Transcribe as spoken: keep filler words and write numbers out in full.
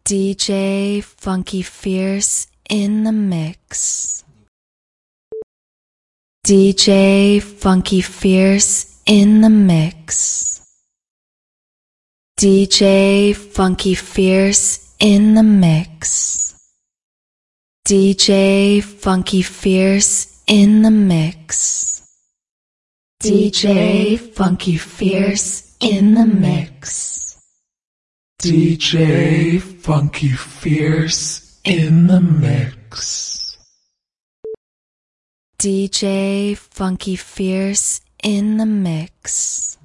D J Funky Fierce in the mix. D J Funky Fierce in the mix. D J Funky Fierce in the mix. D J Funky Fierce in the mix. D J Funky Fierce in the mix. D J Funky Fierce in the mix. D J Funky Fierce in the mix.